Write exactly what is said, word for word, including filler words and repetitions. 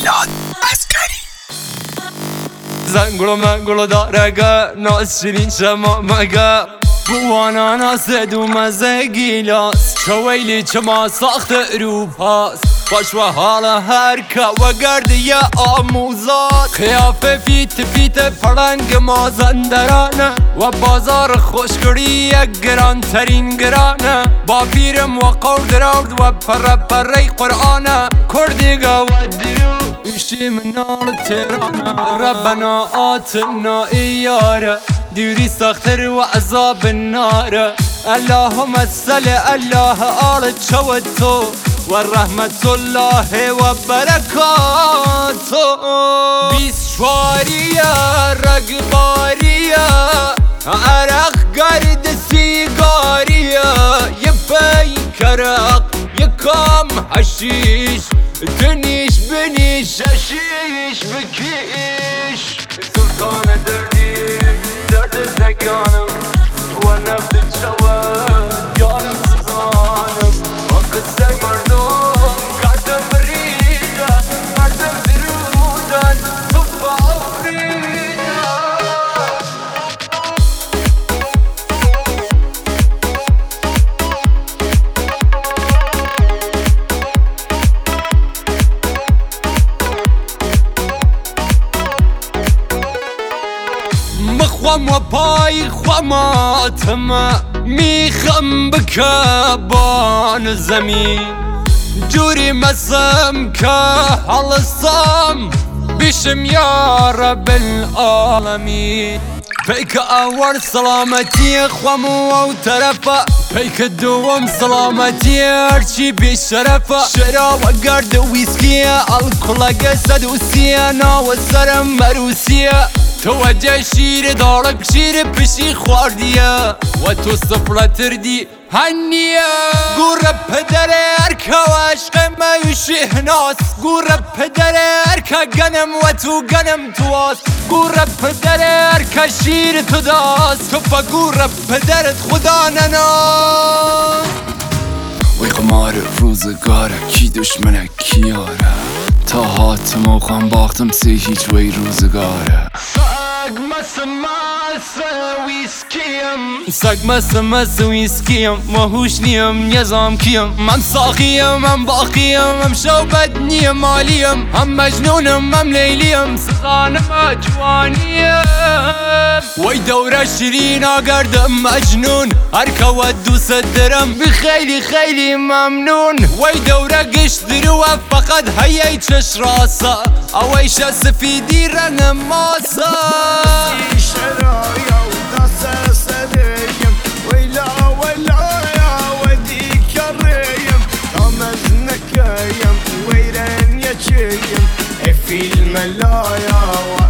میلاد عسکری. زنگلو منگلو دارگه ناز شیرین شما مگه بوانا ناسد و مزه گیلاس چه ویلی چه ما ساخت اروپاس باش و حال هرکه و گردی آموزاد خیافه فیت فیت پرنگ مازندرانه و بازار خوشگری گران ترین گرانه با پیرم و قول درود و پر پره قرآنه کردیگه و درو ایشی منال تیرانه ربنا آتنا ایاره دیوری ساختر و عذاب النار اللهم صل الله آل چوتو و رحمت الله و برکاتو بیس شواریه رگباریه عرق گرد سیگاریه یه پیکرق یه کام حشیش تنیش بنیش ششیش بکیش سلطان دردی درد زکانم و نفت شواد یارم سزانم و قصه مردم کردم بریده مردم درودن تو باوریده مخوام و پای خواماتم میخم بکبان زمین جوری مسم که حلصم بشم یا رب العالمین پیک اول سلامتی خوام و طرفه پیک دوم سلامتی هرچی بیشرفه شراب و گرد ویسکی الکل صدوسیه ناو سرم مروسیه توجه شیر دارک شیر پشی خواردیه و تو سفرتر دی هنیه گوره پدر ارکه و عشق میوشی هناس گوره پدر ارکه گنم و تو گنم تو آس گوره پدر ارکه شیر تو داست تو پا گوره پدرت خدا نناس وی قمار روزگاره کی دشمنه کی یاره تا حاتم و خان باختم سی هیچ وی روزگاره سگ مس مس ویسکیم سگ مس مس ویسکیم مهوش نیم نظام کیم من ساقیم من باقیم هم شوبت نیم مالیم هم مجنونم هم لیلیم سخانم جوانیم وی دوره شیرین آگردم مجنون هرکه و دوست درم بخیلی خیلی ممنون وی دوره گشت درو فقط هیای چش راسا اویش سفیدی رنگ ماسا شرايا وداس سريم ويلا ويلا يا وديك الريم رمزنك يم ويرن يا شيم في الملايا